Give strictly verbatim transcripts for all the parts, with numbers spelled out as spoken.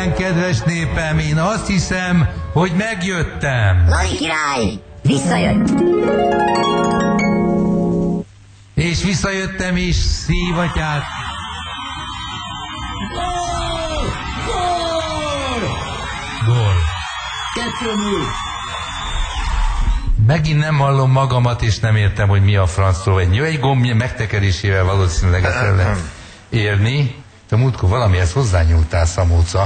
Igen, kedves népem, én azt hiszem, hogy megjöttem. Lali király, visszajött. És visszajöttem is, szívatyát. Gól! Gól! Gól. Kettő null. Megint nem hallom magamat, és nem értem, hogy mi a francról. Egy jó, egy gombja megtekerésével valószínűleg ezt el lehet érni. De múltkor valamihez hozzányúltál, Szamóca.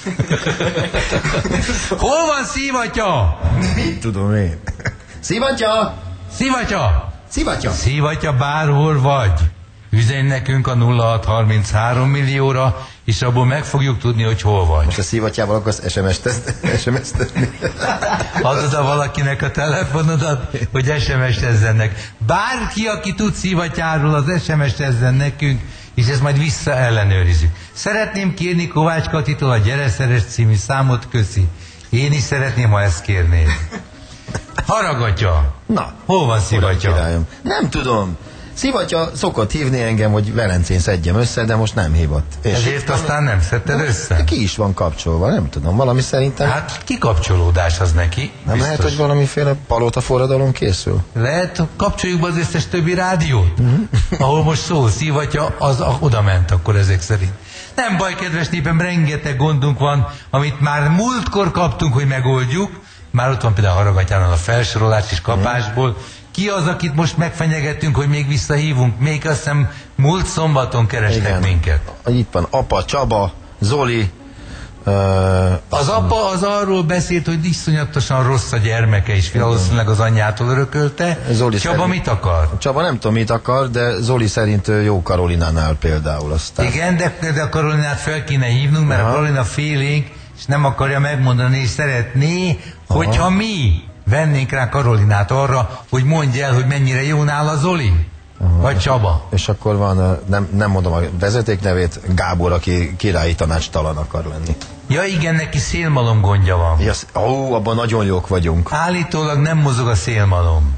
Hol van szívatya? Mit tudom én? Szivatya! Szívatya! Szivatya! Szívatya, bárhol vagy. Üzenj nekünk a nulla hat harminchárom millióra, és abból meg fogjuk tudni, hogy hol vagy. Most a szivatyával akarsz es em es tenni? Adod a valakinek a telefonodat, hogy es em es-ezzenek. Bárki, aki tud szívatyáról, az es em es-ezzen nekünk, és ezt majd visszaellenőrizzük. Szeretném kérni Kovács Katitól a Gyere Szeress című számot, köszi. Én is szeretném, ha ezt kérnéd. Haragatja. Na, hol van Szivatya? Nem tudom. Szivatya szokott hívni engem, hogy Velencén szedjem össze, de most nem hívott. És ezért aztán nem szedted össze? Ki is van kapcsolva, nem tudom, valami szerintem... Hát kikapcsolódás az neki. Nem lehet, hogy valamiféle palota forradalom készül? Lehet, kapcsoljuk be az összes többi rádiót, mm-hmm. ahol most szól Szivatya, az oda ment akkor ezek szerint. Nem baj, kedves népem, rengeteg gondunk van, amit már múltkor kaptunk, hogy megoldjuk. Már ott van például a Haragatyánál a felsorolás és kapásból. Ki az, akit most megfenyegettünk, hogy még visszahívunk? Még azt hiszem múlt szombaton kerestek igen. minket. Itt van apa, Csaba, Zoli. Uh, az apa az arról beszélt, hogy iszonyatosan rossz a gyermeke, és valószínűleg az anyjától örökölte. Zoli Csaba szerint, mit akar? Csaba nem tudom mit akar, de Zoli szerint jó Karolinánál például. Aztán. Igen, de, de a Karolinát fel kéne hívnunk, mert aha. a Karolina félénk, és nem akarja megmondani, és szeretné, aha. hogyha mi vennénk rá Karolinát arra, hogy mondja el, hogy mennyire jó nála Zoli, aha. vagy Csaba. És akkor van, nem, nem mondom a vezetéknevét, Gábor, aki királyi tanácstalan akar lenni. Ja igen, neki szélmalom gondja van. Ja, ó, abban nagyon jók vagyunk. Állítólag nem mozog a szélmalom.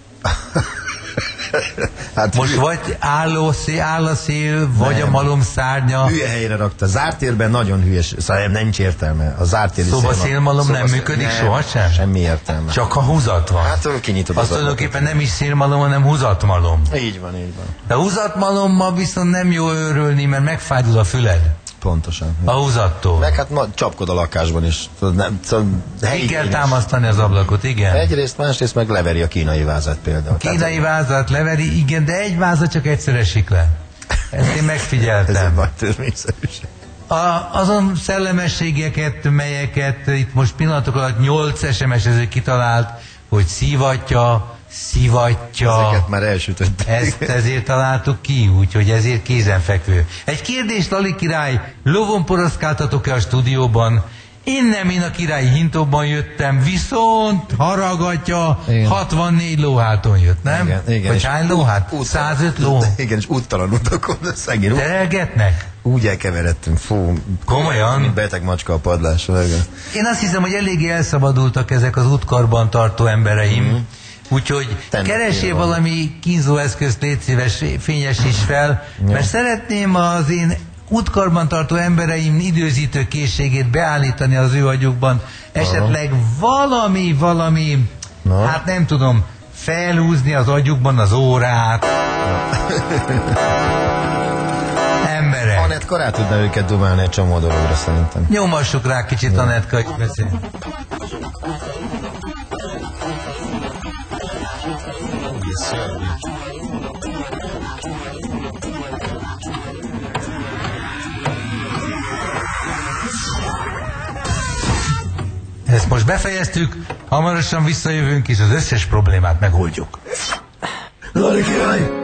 Hát most hülye... vagy álló szél, áll a szél, vagy nem. a malom szárnya. Hülye helyre rakta. Zárt térben nagyon hülyes, szóval nem nincs értelme. A zárt téri szóval szélmalom, szélmalom szóval nem szél... működik nem, sohasem? Semmi értelme. Csak ha húzat van. Hát kinyitod azt tulajdonképpen nem is szélmalom, hanem húzatmalom. Így van, így van. De húzatmalommal viszont nem jó őrölni, mert megfájdul a füled. Pontosan. A húzattól. Meg hát ma csapkod a lakásban is. Nem, szóval ki kell támasztani az ablakot, igen. Egyrészt, másrészt meg leveri a kínai vázat például. A kínai vázat leveri, igen, de egy vázat csak egyszer esik le. Ezt én megfigyeltem. Ez egy nagy természetűség. A, azon szellemességeket, melyeket itt most pillanatok alatt nyolc es em es-ező kitalált, hogy Szivatya, Szivatya. Ezeket már elsütötték. Ezt ezért találtuk ki, úgyhogy ezért kézenfekvő. Egy kérdés, Lali király, lovon poroszkáltatok-e a stúdióban? Én nem, én a királyi hintóban jöttem, viszont Haragatya hatvannégy lóháton jött, nem? Igen, igen. Vagy hány lóhát? százöt ló? Igen, és úttalan utakon, szegény. Terelgetnek? Úgy elkeveredtünk, fú. Komolyan? Mint beteg macska a padlásra. Én azt hiszem, hogy eléggé elszabadultak ezek az útkarban tartó embereim. Mm. Úgyhogy keresél valami kínzóeszközt, légy szíves, fényes is fel, ja. mert szeretném az én útkarban tartó embereim időzítő készségét beállítani az ő agyukban. Esetleg aha. valami, valami, na. hát nem tudom, felhúzni az agyukban az órát. Emberek. Anetka rá tudna őket dumálni egy csomó dologra szerintem. Nyomassuk rá kicsit, Anetka, hogy beszélj. Ezt most befejeztük, hamarosan visszajövünk, és az összes problémát megoldjuk. Lali király!